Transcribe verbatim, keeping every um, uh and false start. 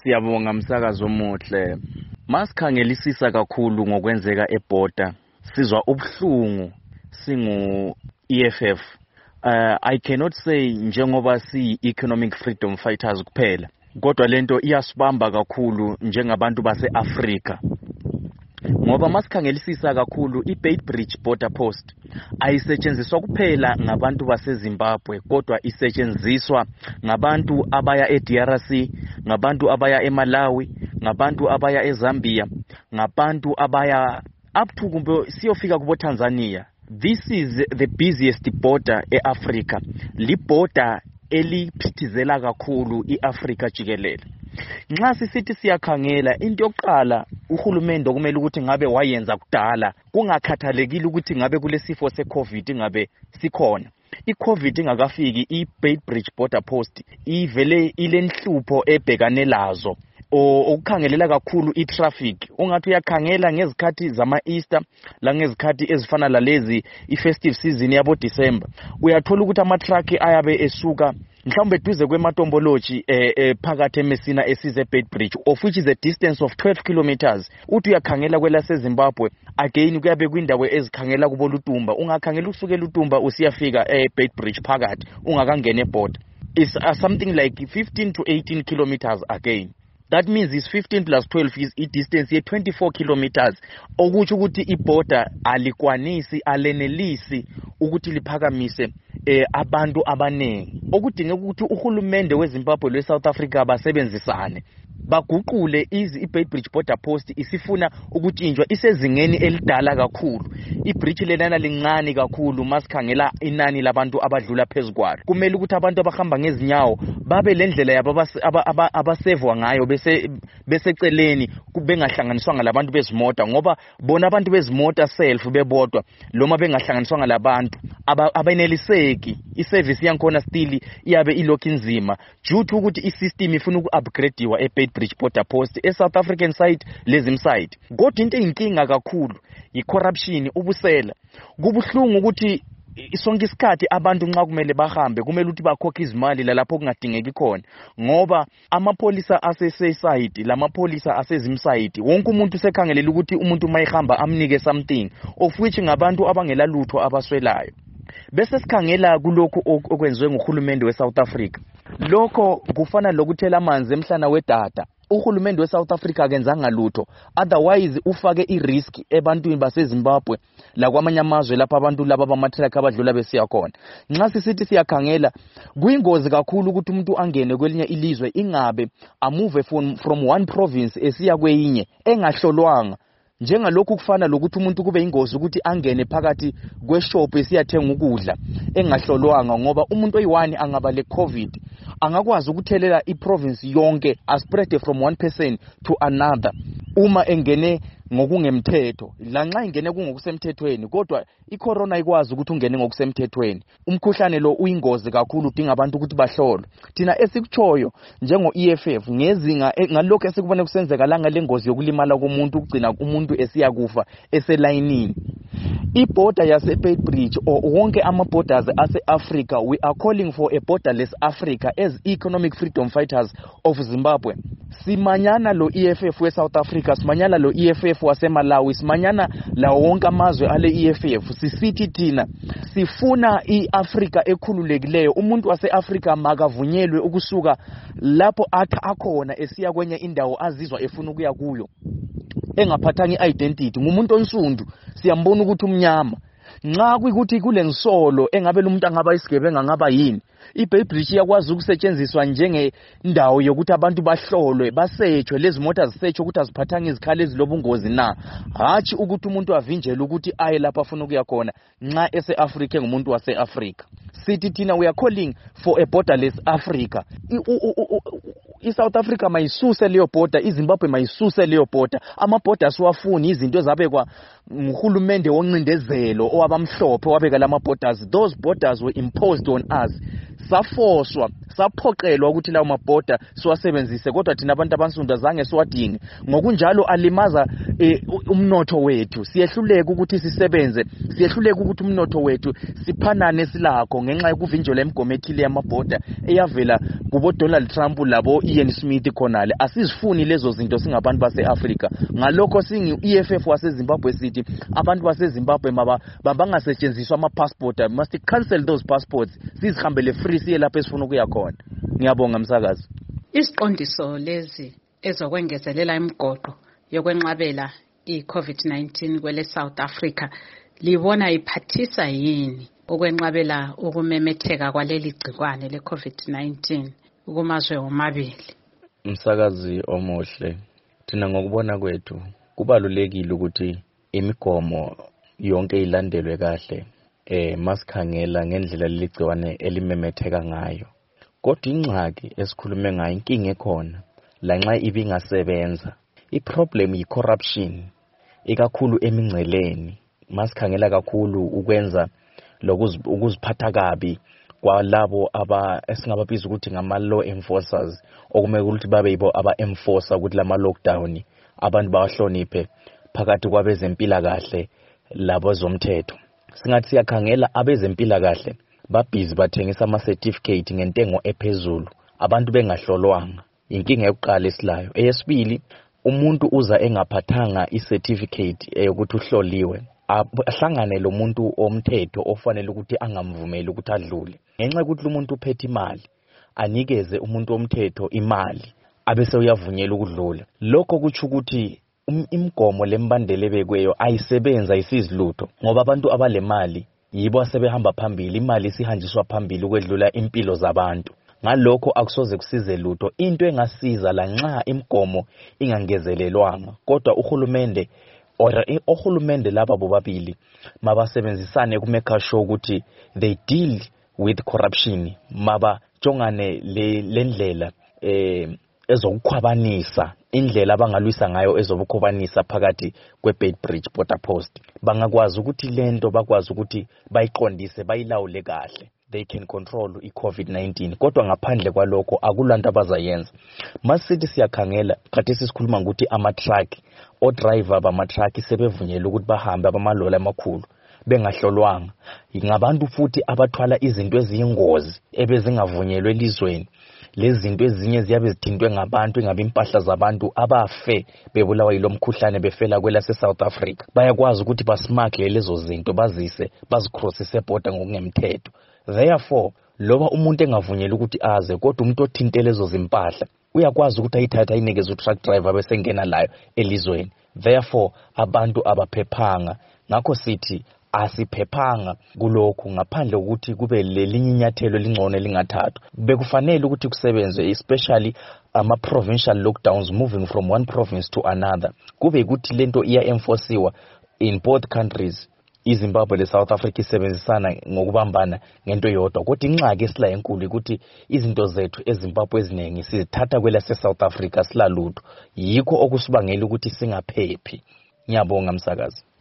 Siyabonga msakazo omuhle. Masikhangelisisa kakhulu ngokwenzeka eborder. Sizwa ubuhlungu singu E F F. Uh, I cannot say njengoba si economic freedom fighters kuphela. Kodwa lento iyasibamba kakhulu njengabantu base-Afrika. Ngoba masikhangelisisa kakhulu i-Beitbridge border post ayisetshenziswa kuphela ngabantu baseZimbabwe kodwa isetshenziswa ngabantu abaya e-D R C, ngabantu abaya eMalawi, ngabantu abaya eZambia, ngabantu abaya up to kumbe siyofika kubo Tanzania. This is the busiest border e-Africa. Li border eliphithizela kakhulu i-Afrika jikelele. Nxa sisithi siyakhangela into yokuqala uhulumende okumele ukuthi ngabe wayenza kudala kungakhathalekile ukuthi ngabe kulesifo seCovid ngabe sikhona. iCovid ingakafiki iBeitbridge border post ivele ilenhlupho ebhekane lazo okukhangelela kakhulu itraffic. Ungathi uyakhangela ngezikhathi zama Easter la ngezikhathi ezifana lalezi ifestive season yabo December uyathola ukuthi ama truck ayabe esuka mhlawumbe duze kwematombology eh, eh phakathi eMessina esize Beitbridge of which is a distance of twelve kilometers. Uthi uyakhangela kwela seZimbabwe again kuyabe kwindawo ezikhangela kubo Lutumba, ungakhangela usukela Lutumba usiyafika eBeitbridge phakathi ungakangena eborder. It's uh, something like fifteen to eighteen kilometers again. That means it's fifteen plus twelve is a distance ye twenty-four kilometers. Okuthi ukuthi iborder alikwanisi alenelisi ukuthi liphakamise eh abantu abanengi. Okudinga ukuthi uhulumende weZimbabwe leSouth Africa abasebenzisane baguqule izi iBeitbridge border post isifuna ukutshintshwa isezingeni elidala kakhulu. Ibridge lenana lincane kakhulu masikhangela inani labantu abadlula phezukwalo. Kumele ukuthi abantu abahamba ngezinyawo babe lendlela yabo abasevwa ngayo bese beseceleni kubengahlanganiswanga labantu bezimota ngoba bona abantu bezimota self bebodwa loma bengahlanganiswanga labantu abeneliseki iservice yankhona still iyabe ilokhu inzima due to ukuthi isystem ifuna uku-upgradewa eBeitbridge border post eSouth African side lezim side. Kodwa into eyinkinga kakhulu i-corruption, ubusela. Kubuhlungu ukuthi isonke isikhathi abantu nxa kumele bahambe kumele ukuthi bakhokhe izimali lapho kungadingeki khona ngoba amapolisa aseseside lamapolisa asezimside wonke umuntu sekhangelela ukuthi umuntu mayihamba amnike something of which ngabantu abangela lutho abaswelayo. Bese sikhangela kulokho okwenziwe nguhulumende weSouth Africa. Lokho kufana lokuthela amanzi emhlana wedada. Uhulumende weSouth Africa akenzanga lutho, otherwise ufake i-risk ebantwini baseZimbabwe la kwamanye amazwe lapha abantu laba bamatrack abadlula besiya khona. Nxa sisithi siyakhangela kuyingozi kakhulu ukuthi umuntu angene kwelinye ilizwe ingabe amove from, from one province esiya kwenye engahlolwanga. Njengalokhu kufana lokuthi umuntu kube ingozi ukuthi angene phakathi kweshop esiyathenga ukudla engahlolwanga ngoba umuntu oyiwani angaba le COVID angakwazi ukuthelela iprovince yonke aspread from one person to another uma engene ngokungemthetho. La nxa ingene kungokusemthethweni kodwa icorona ikwazi ukuthi ungene ngokusemthethweni. Umkhuhlane lo uyingozi kakhulu udinga abantu ukuthi bahlolwe. Thina esikuchoyo njengo E F F ngezinga ngalokho esikubone kusenzeka la ngale ngozi yokulimala komuntu ukugcina umuntu esiya kufa eselayinini. I-border yase-Beitbridge or wonke ama-borders ase-Africa, we are calling for a borderless Africa as economic freedom fighters of Zimbabwe. Simanyana lo E F F we-South Africa, simanyana lo E F F wase-Malawi, simanyana la wonke amazwe ale E F F. Sisithi thina sifuna i-Africa ekhululekileyo. Umuntu wase-Africa makavunyelwe ukusuka lapho athi akhona esiya kwenye indawo azizwa efuna ukuya kuyo engaphathanga i-identity. Ngumuntu onsundu siyambona ukuthi umnyama. Nxa kuyikuthi kule nsolo engabe umuntu angaba isigebenga ngaba yini, iBeitbridge yakwazi ukusetshenziswa njenge ndawo yokuthi abantu bahlolwe basechwe lezi mota zisechwe ukuthi aziphathanga izikhali ezilobungozi na, hathi ukuthi umuntu avinjele ukuthi aye lapha afuna ukuya khona nxa ese-Africa ngumuntu wase-Africa. Sithi thina we are calling for a borderless Africa. I-South Africa mayisuse leyo border, iZimbabwe mayisuse leyo border. Ama-border siwafuni izinto ezabekwa nguhulumende woncindezelo owabamhlophe wabeka lama borders. Those borders were imposed on us. Safoswa, saphoqelwa ukuthi lawo maborder siwasebenzise kodwa thina abantu abansundu zange siwadinge. Ngokunjalo alimaza eh, umnotho wethu. Siyehluleka ukuthi sisebenze, siyehluleka ukuthi umnotho wethu siphanane silakho ngenxa yokuvinjelwa emigomo ethile yamaborder eyavela kubo Donald Trump labo Ian Smith khonale asizifuni lezo zinto singabantu base-Africa ngalokho singi E F F waseZimbabwe sithi abantu baseZimbabwe maba bangasetshenziswa ama-passport must cancel those passports sizihambele free siye lapho esifuna ukuya khona. Ngiyabonga msakazi. Isiqondiso lezi ezokwengezelela imigoqo yokwenqabela i-COVID nineteen kwele South Africa libona iphathisa yini ukwenqabela ukumemetheka kwaleli gciwane le-COVID nineteen kumazwe omabili? Msakazi omuhle, thina ngokubona kwethu kubalulekile ukuthi imigomo yonke ilandelwe kahle eh masikhangela ngendlela leligciwane elimemetheka ngayo. Kodwa ingxaki esikhulume ngayo inkinga ekhona lanxa ibingasebenza. I-problem yi-corruption ikakhulu emingceleni. Masikhangela kakhulu ukwenza lokuziphatha kabi kwalabo aba esingababiza ukuthi ngama law enforcers okumele ukuthi babe yibo aba enforcer ukuthi lama lockdown abantu bawahloniphe phakathi kwabezempila kahle labo zomthetho. Singathi siyakhangela abezempila kahle babhizi bathengisa ama certificate ngentengo ephezulu abantu bengahlolwanga. Inkinga yokuqala esilayo. Eyesibili, umuntu uza engaphathanga i-certificate eyokuthi uhloliwe ahlangane lo muntu omthetho ofanele ukuthi angamvumeli ukuthi adlule. Ngenxa ukuthi umuntu uphethe imali anikeze umuntu omthetho imali abese uyavunyela ukudlula. Lokho kuthi ukuthi imigomo lembandele bekweyo ayisebenza isizilutho ngoba abantu abalemali yibo asebehamba phambili. Imali sihanjiswa phambili ukwedlula impilo zabantu. Ngalokho akusoze kusize lutho. Into engasiza la nxa imigomo ingangezelelwanga kodwa uhulumende or ohulumende laba bobabili mabasebenzisane kumeka sure ukuthi they deal with corruption, maba jongane le lendlela eh ezokukhwabanisa indlela abangalwisa ngayo ezobukhwabanisa phakathi kweBeitbridge border post. Bangakwazi ukuthi lento bakwazi ukuthi bayiqondise bayilawule kahle. They can control i-COVID nineteen. Kodwa ngaphandle kwalokho akulanto abazayenza. Masithi siyakhangela khathi sisikhuluma ukuthi ama-truck o driver bama-truck sebevunyelwe ukuthi bahambe abamaloli amakhulu bengahlolwanga. Ngabantu futhi abathwala izinto eziyingozi ebezingavunyelwe elizweni. Lezi zinto ezinye ziyabe zithintwe ngabantu engabe impahla zabantu abafe bebulawa yilo mkhuhlane befela kwela se-South Africa. Bayakwazi ukuthi basmuggle lezo zinto bazise bazicrossise border ngokungemthetho. Therefore loba umuntu engavunyelwe ukuthi aze kodwa umuntu othinte lezo zimpahla uyakwazi ukuthi ayithatha ayinikeze u-truck driver bese ngena layo elizweni. Therefore abantu abaphephanga. Ngakho sithi asiphephanga kulokhu ngaphandle ukuthi kube lelinye inyathelo elingcono elingathathwa. Bekufanele ukuthi kusebenze especially ama provincial lockdowns moving from one province to another. Kube ukuthi lento iya enforcewa in both countries. iZimbabwe leSouth Africa isebenzisana ngokubambana ngento yodwa. Kodwa ingxaki esila enkulu ukuthi izinto zethu eZimbabwe eziningi sizithatha kwela seSouth Africa silalutho. Yikho okusibangela ukuthi singaphephi. Ngiyabonga msakazi.